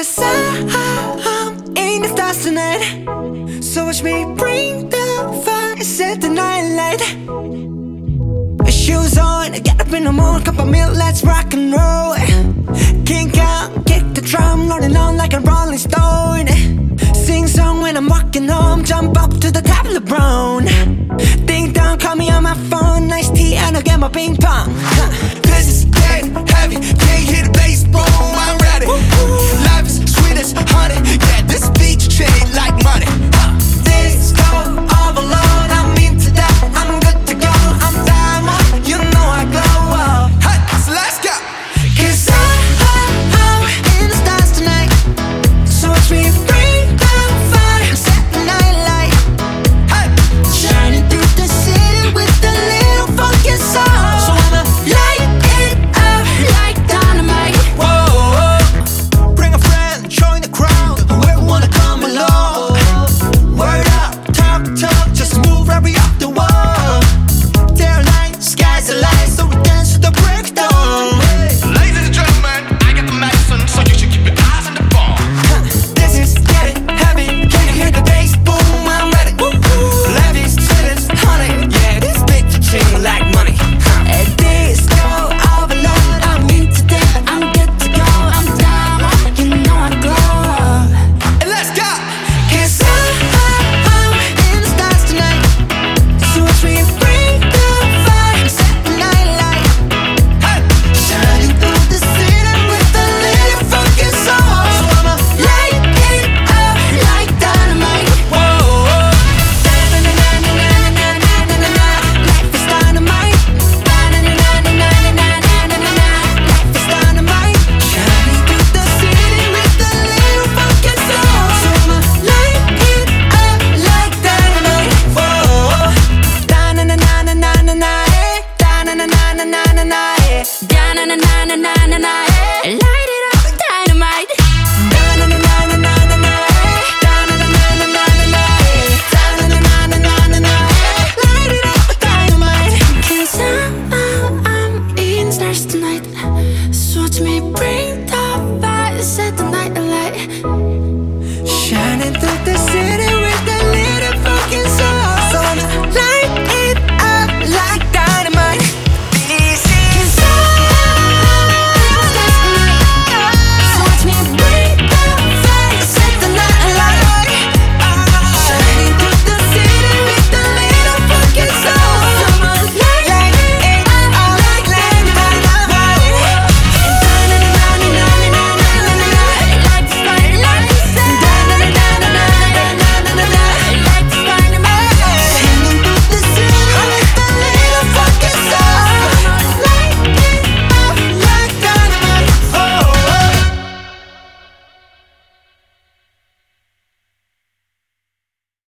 'Cause I'm in the stars tonight. So watch me bring the fire, set the night light. Shoes on, get up in the morning, cup of milk, let's rock and roll. Kink out, kick the drum, rolling on like a rolling stone. Sing song when I'm walking home, jump up to the top of the brown. Ding dong, call me on my phone, nice tea and I'll get my ping pong. This is getting heavy, can't hear the bass, boom, I'm ready. Life is sweet as honey, yeah, this beat chain like money. Disco overload, I'm into that, I'm good to go, I'm diamond, you know I glow up. Hey, so let's go. 'Cause I'm in the stars tonight. So watch me bring the fire, set the night light. Hey, Shining through the city with a little funky soul. So I'ma light it up like dynamite. whoa, bring a friend, join the crowd, whoever wanna come along. Word up, talk, just move right up the wall. Day or night, sky's the light, so we dance to the breakdown. Ladies and gentlemen, I got the medicine, so you should keep your eyes on the ball. This is getting heavy, can you hear the bass? Boom, I'm ready. Life is sweet as honey, yeah, this beat chain like money. At disco overload, I'm into that, I'm good to go, I'm diamond, you know I glow. And let's go. 'Cause I'm in the stars tonight. So watch me bring the fire, set the night light. Hey, Shining through the city with a little funky soul. So I'ma light it up like dynamite. whoa, Na-na-na-na-na-na-na-na-na-na. Life is dynamite. Na-na-na-na-na-na-na-na-na-na. Life is dynamite. Shining through the city with a little funky soul. So I'ma light it up like dynamite. whoa. Da-na-na-na-na-na-na, eh. Da-na-na-na-na-na-na, eh. Da-na-na-na-na-na-na, eh. Light it up, dynamite. Da-na-na-na-na-na-na, eh. Da-na-na-na-na-na-na, eh. Da-na-na-na-na-na-na, eh. Light it up, dynamite. 'Cause I'm in stars tonight. So watch me bring the fire, set the